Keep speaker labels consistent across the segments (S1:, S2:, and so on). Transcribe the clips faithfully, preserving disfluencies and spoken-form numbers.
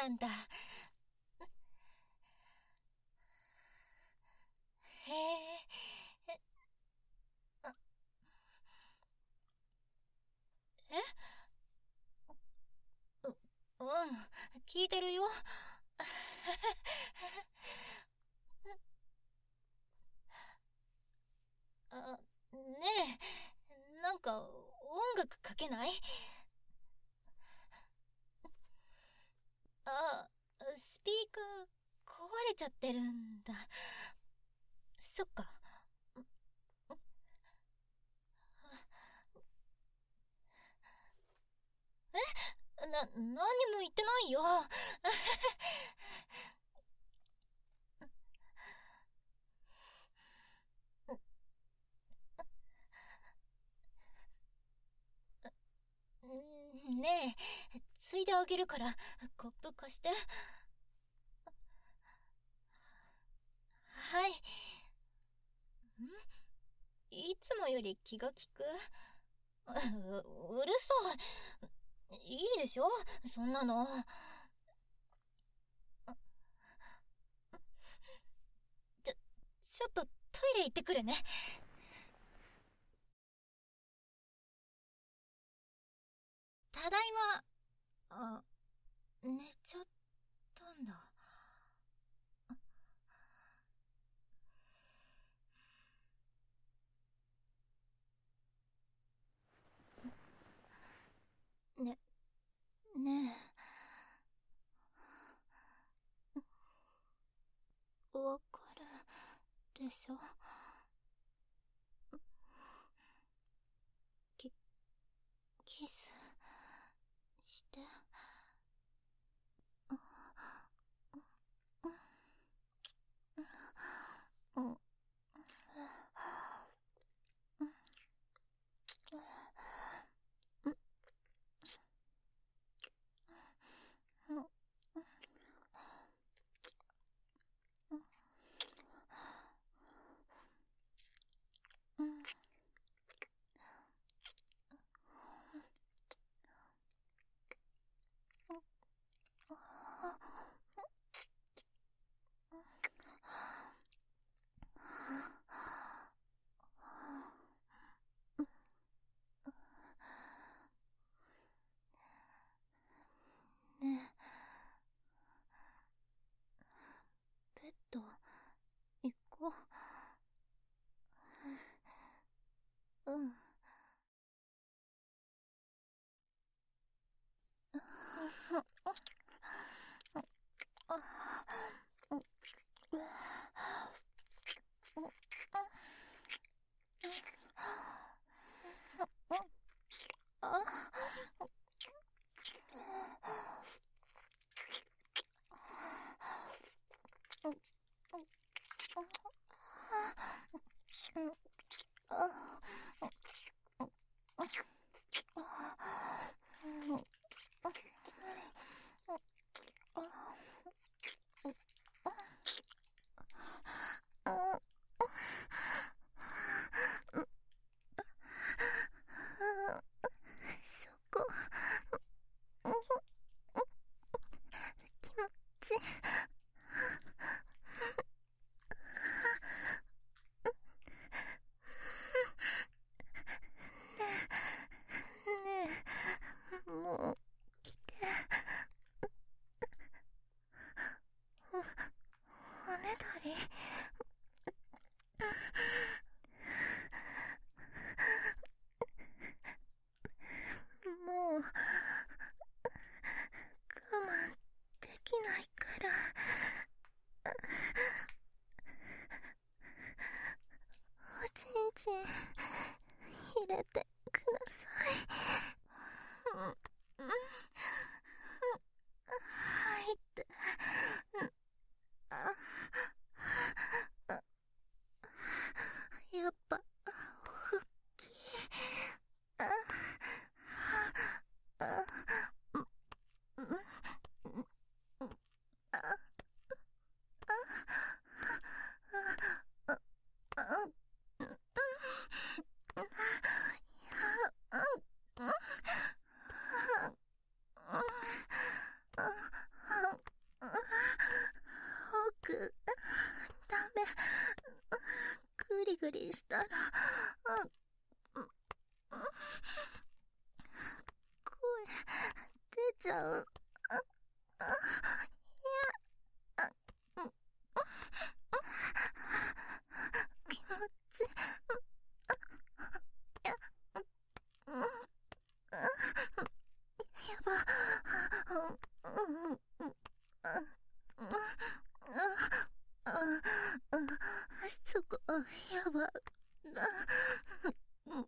S1: なんだ。へえ。あえう、うん、聞いてるよ。あ、ねえ、なんか音楽かけない？あ、スピーカー壊れちゃってるんだ。そっか。えな、何にも言ってないよ。ねえ、ついであげるから、コップ貸して。はい。んいつもより気が利く？う、うるさい。いいでしょそんなの。ちょ、ちょっとトイレ行ってくるね。ただいま。あ、寝ちゃったんだ。ね、ねえ、わかるでしょ？キ、キスして。うん、うん、うん、
S2: たら、うん、声出ちゃう。あ、いや、あ、うん、気持ち、や、うん、やば、うん、うん、うん、そこ、やば、うん、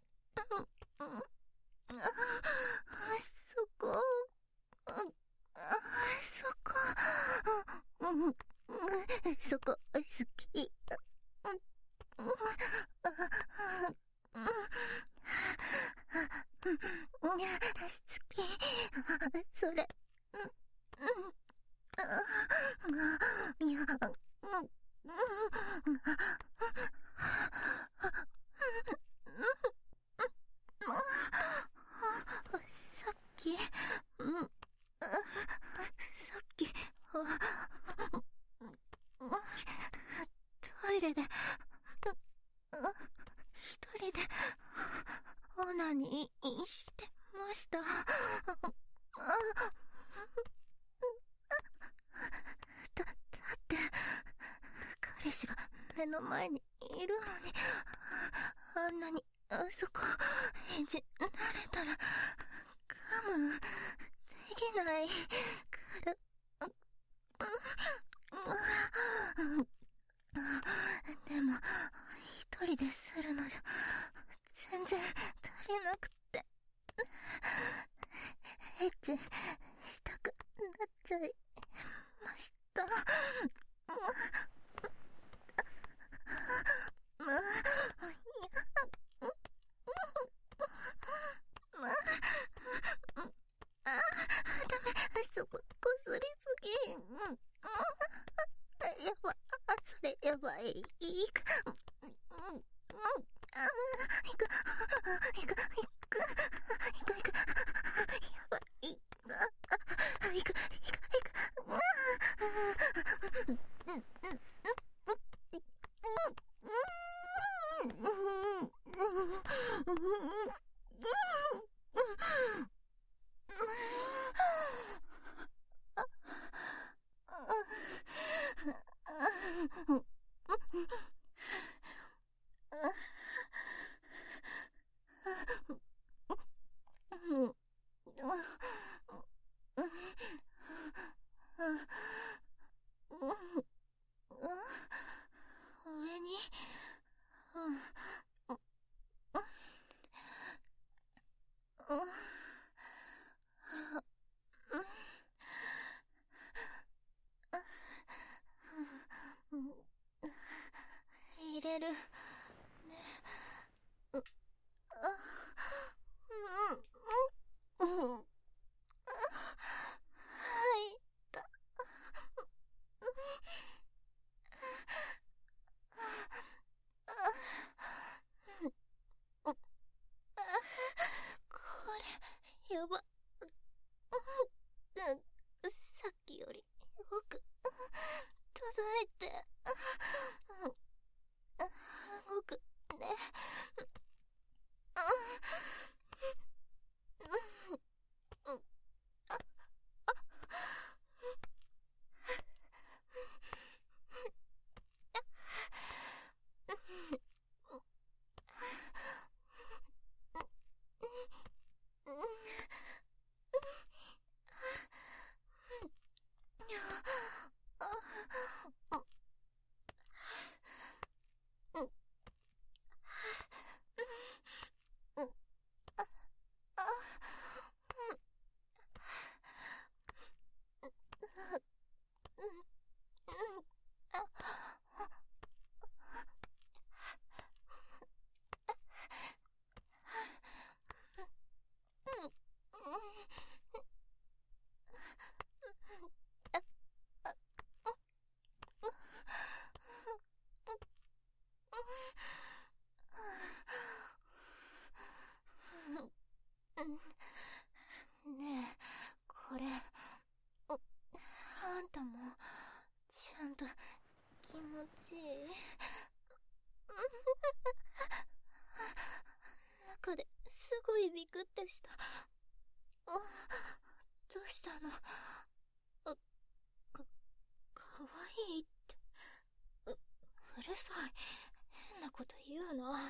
S2: そこ、そこ、そこ、好き。好き。それ、いや、さっき、うん、さっき、トイレで、一人で、オナニーしてました。だ、だって、彼氏が目の前にいるのに、あんなに、そこ、返事慣れたら、我慢できないから、でも、一人でするのじゃ、全然足りなくて、エッチしたくなっちゃいました。ダメ、そこ、こすりすぎ。やば、それやばい。いく。いく、いく、いく、いく、いく、やばい。いく、いく、いく。上に、入れるね。うん、うん、入った。これ、やば。さっきより奥届いて、動くね。ねえ、これ、あんたも、ちゃんと気持ちいい。 中ですごいビクってした。どうしたの？か、かわいいって。う、うるさい。変なこと言うな。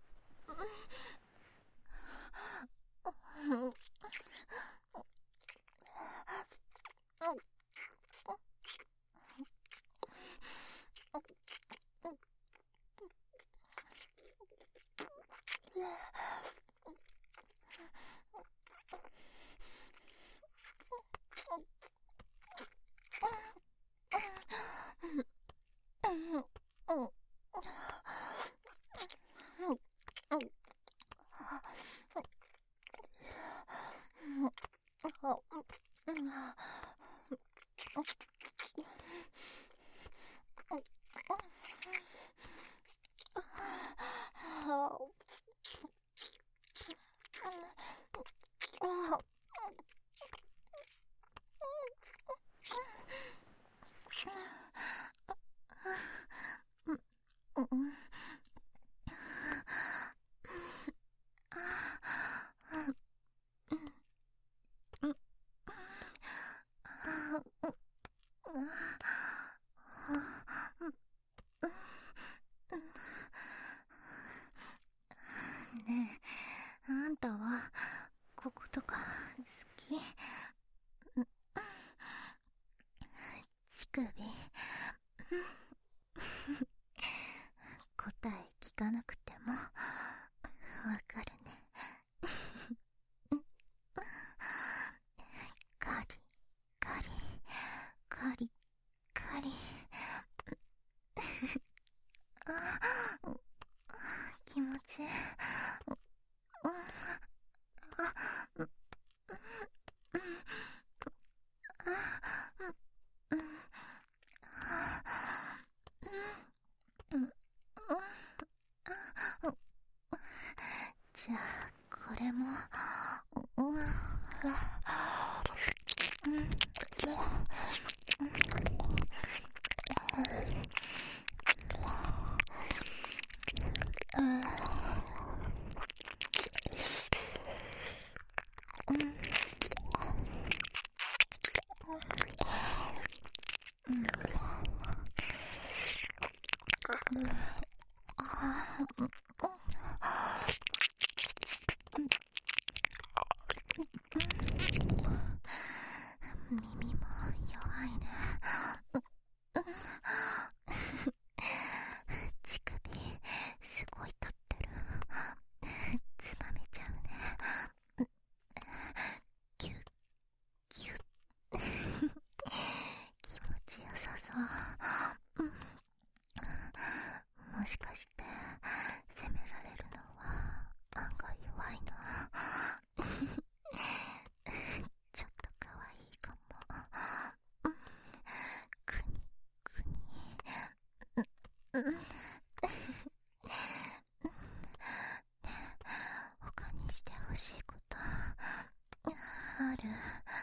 S2: ねえ、あんたはこことか好き？乳首答え聞かなくてもわかるね。カリカリカリカリあ、気持ちいい。じゃあこれも耳も弱いね。乳首すごい立ってる。つまめちゃうね。キュッキュッ気持ちよさそう。もしかして責められるのは案外弱いの？ちょっとかわいいかも。くにくに他にしてほしいことある？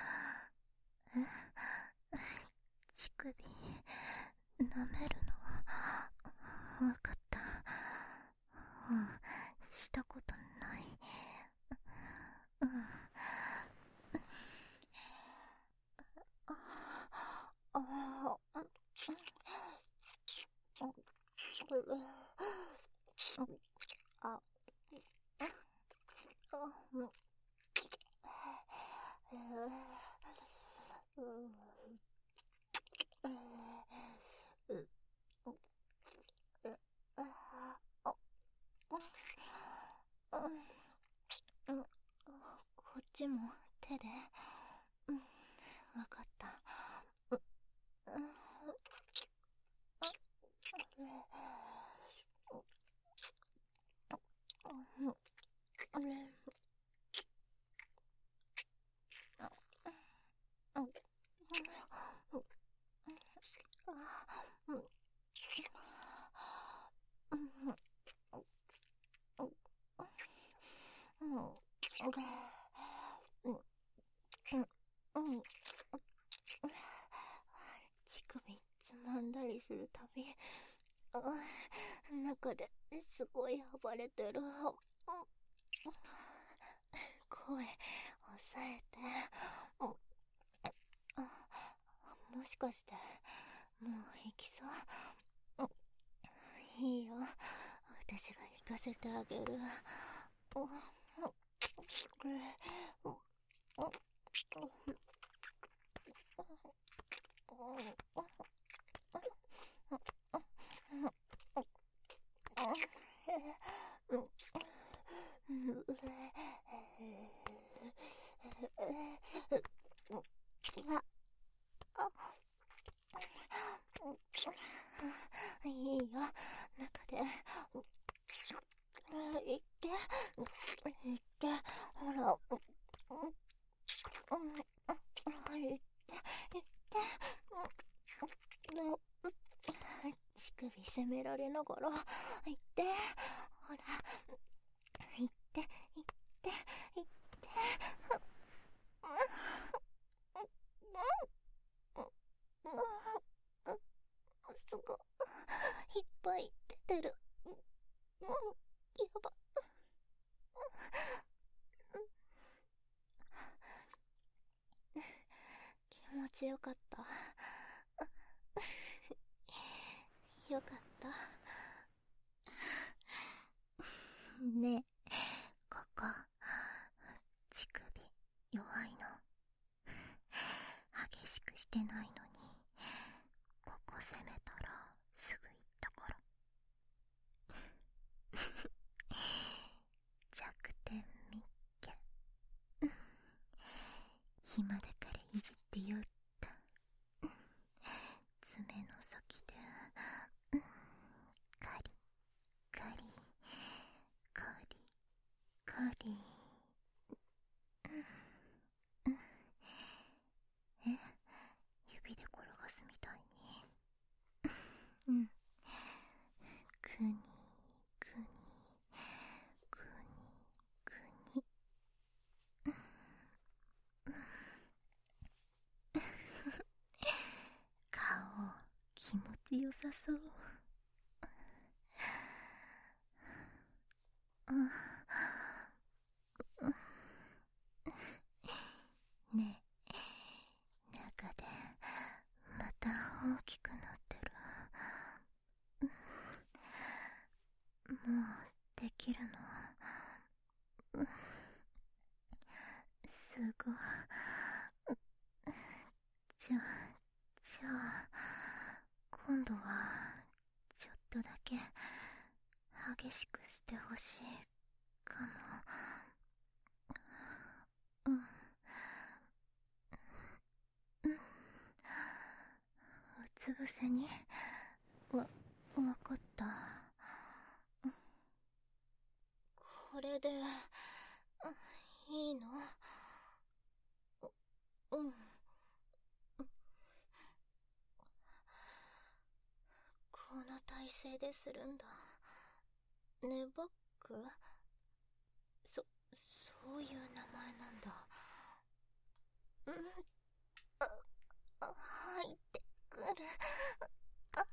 S2: 乳首舐めるのはわかった。うん、したことない。うん。ああ、こっちも手で。うん、わかった。乳首つまんだりするたび中ですごい暴れてる。声抑えて。もしかしてもう行きそう？いいよ、私が行かせてあげる。いいよ、中で行って行って、ほら、行って行って、乳首責められながら行って、ほら、行って行って行って、すごいいっぱい出てる。やば。気持ちよかった。よかった。ねえ、ここ乳首弱いの。激しくしてないのにここ攻めたらすぐ行ったから。弱点見っけ。暇だからいじってよった。爪の先でカリカリカリカリ。え、指で転がすみたいに。うん。くにくにくにくに。顔気持ちよさそう。ねえ、中でまた大きくなってる。もうできるの？すごい。じゃあじゃあ今度はちょっとだけ激しくしてほしいかも。うん。うん。うつ伏せに。わ、わかった。これでいいの？う、うん。この体勢でするんだ。ネバック？そ、そういう名前なんだ。うん。あ、入ってくる。あ、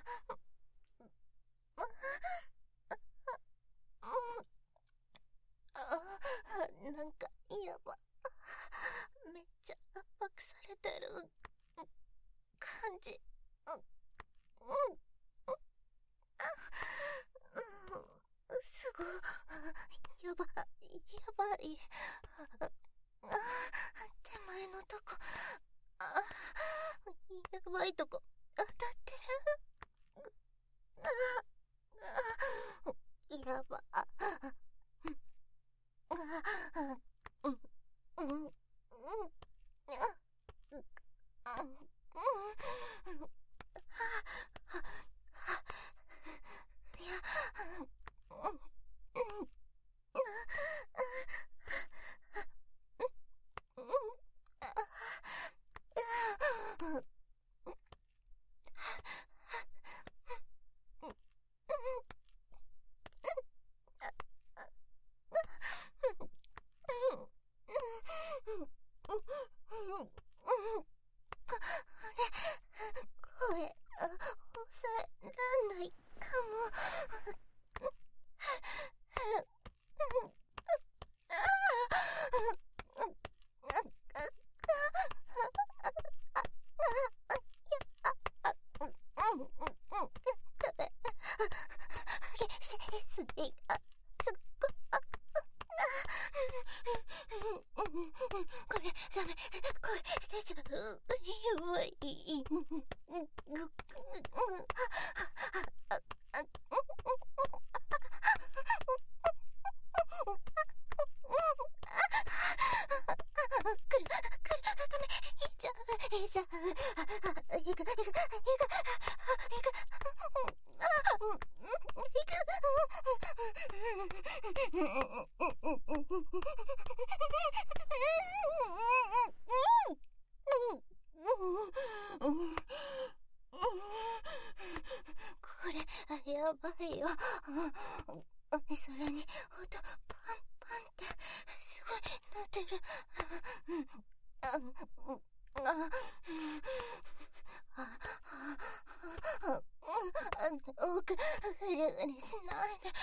S2: あ、なんかやば。めっちゃ圧迫されてる感じ。うん、うん、すごい。やばい、やばい。あ、手前のとこ。あ、やばいとこ当たってる。あ、やば。うん、うん、うん、うん、いや、声抑えらんないこれダメ、声出ちゃう。弱い。くる、くる、ダメ、いっちゃう、いっちゃう。いく、いく、いく、いく、いく。これやばいよ。それに音パンパンってすごい鳴ってる。ああ奥ぐるぐるしないで。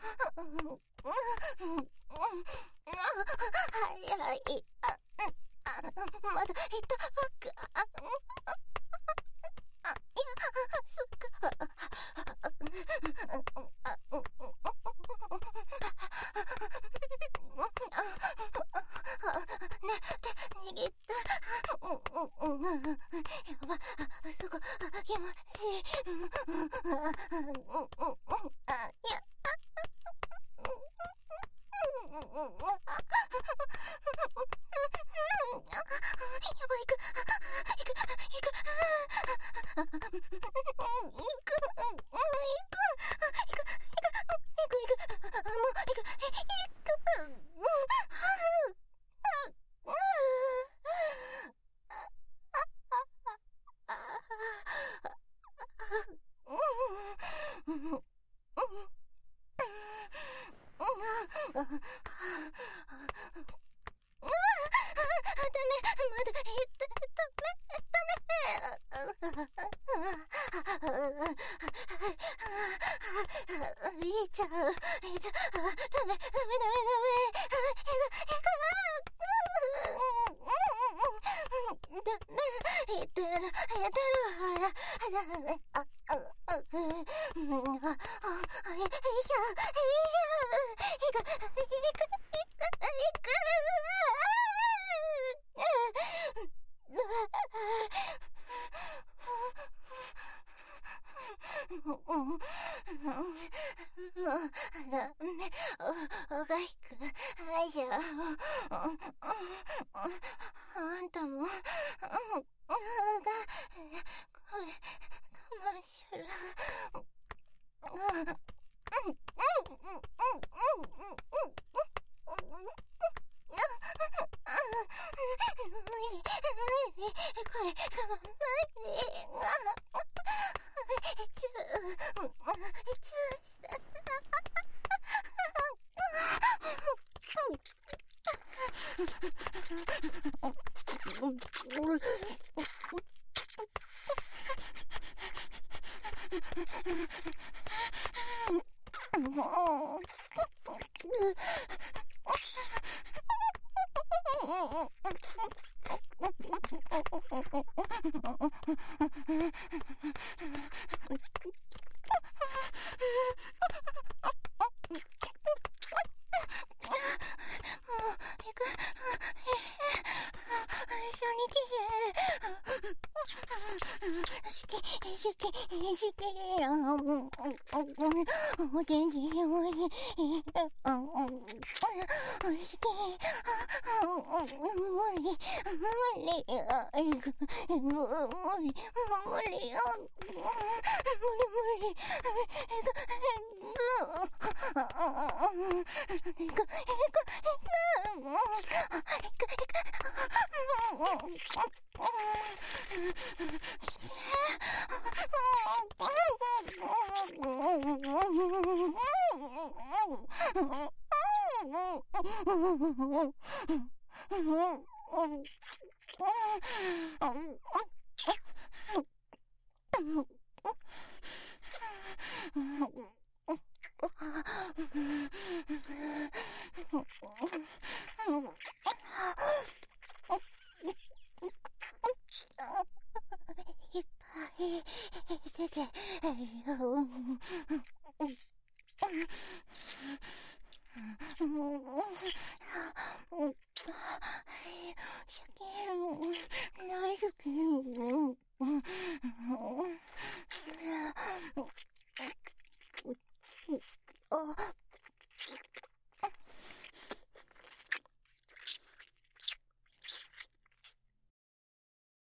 S2: 早い。まだいたばっか。いや、そっか。ね、手握った。やば、そこ気持ちいい。いや、やばい、行く、行く、行く、行く、行く、行く、行く、行く、もう行く、行く、いっちゃう、いっちゃう、ダメ、ダメ、ダメ、ダメ、ダメ、いってる、いってる、ほら、ダメ、あ、あ、あ、あ、いや、いや、いや、いく、いく、いく、いく、もうダメ、おがいく、あいじゃ、あんたも、が、これ、カマーシャル、これ、かまないで、チュー、チューした。